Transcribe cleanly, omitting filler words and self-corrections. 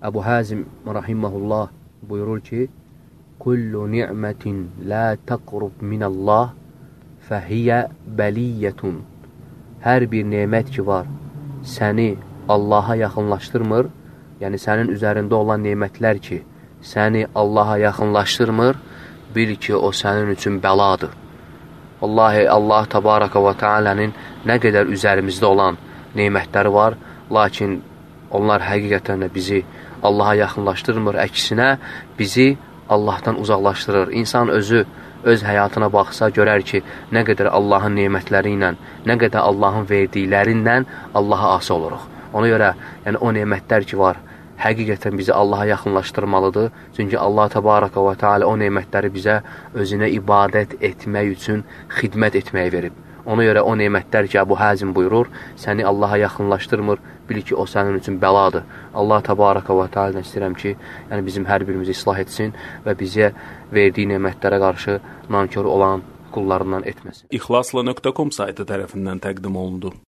Əbu Həzim rahiməhullah buyurur ki, kullu ni'mətin la təqrub minəllah fəhiyyə bəliyyətun. Hər bir nemət ki var, səni Allaha yaxınlaşdırmır, yəni sənin üzərində olan nemətlər ki, səni Allaha yaxınlaşdırmır, bil ki, o sənin üçün bəladır. Vallahi, Allah Təbaraka və Teala'nın nə qədər üzərimizdə olan nemətləri var, lakin onlar həqiqətən də bizi Allaha yaxınlaşdırmır, əksinə bizi Allahdan uzaqlaşdırır. İnsan özü, öz həyatına baxsa görər ki, nə qədər Allahın nemətləri ilə, nə qədər Allahın verdiklərindən Allaha asi oluruq. Ona görə, yəni o nemətlər ki var, həqiqətən bizi Allaha yaxınlaşdırmalıdır. Çünki Allah Təbaraka və Teala o nemətləri bizə özünə ibadət etmək üçün xidmət etməyi verib. Ona görə o nemətlər ki, Əbu Həzim buyurur, səni Allaha yaxınlaşdırmır, bil ki, o sənin üçün bəladır. Allah Təbaraka və Teala istəyirəm ki, yəni bizim hər birimizi islah etsin və bizə verdiyi nemətlərə qarşı nankör olan qullarından etməsin. İxlasla.com saytı tərəfindən təqdim olundu.